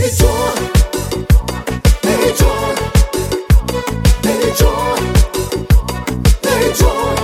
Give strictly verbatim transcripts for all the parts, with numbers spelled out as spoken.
ای جان ای جان ای جان ای جان.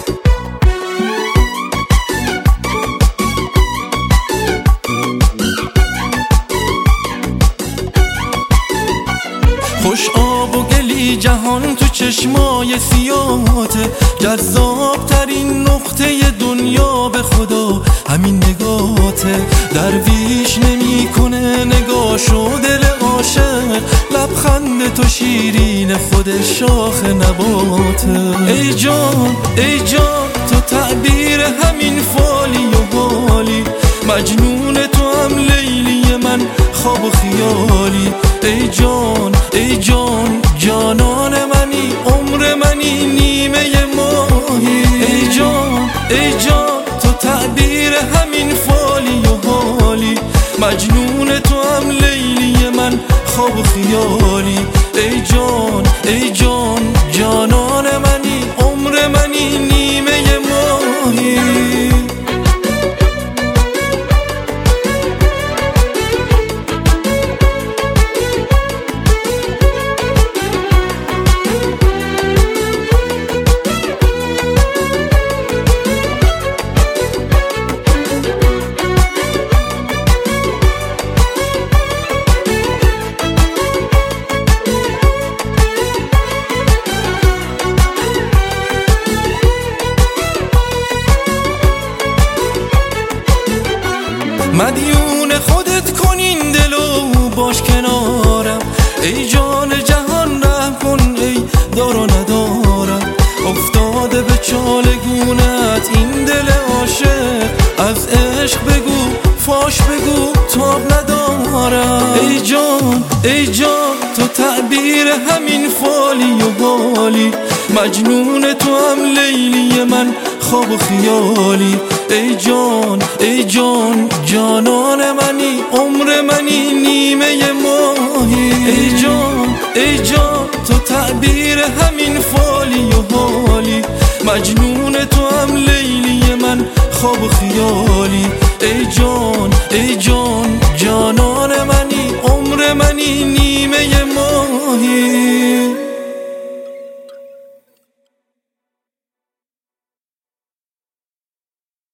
خوش آب و گلی جهان تو چشمای سیاهته، جذاب ترین نقطه دنیا به خدا همین نگاهته. درویش نمی کنه نگاشو دل عاشق، لبخند تو شیرین خود شاخ نباته. ای جان ای جان تو تعبیر همین فالی و حالی، مجنون تو هم لیلی من خواب و خیالی. ای جان ای جان جانان منی، عمر منی نیمه ماهی. ای جان ای جان تو تعبیر همین فالی و حالی، مجنون تو هم لیلی من خواب و خیالی. ای جان ای جان جانان منی، عمر منی نیمه ماهی. مدیون خودت کن این دلو باش کنارم، ای جان جهان رحم کن ای دار و ندارم. افتاده به چالگونت این دل عاشق، از عشق بگو فاش بگو تاب ندارم. ای جان ای جان تو تعبیر همین فالی و حالی، مجنون تو هم لیلی من خواب و خیالی. ای جان ای جان جانان منی، عمر منی نیمه ماهی. ای جان ای جان تو تعبیر همین فالی و حالی، مجنون تو هم لیلی من خواب و خیالی. ای جان ای جان جانان منی، عمر منی نیمه ماهی.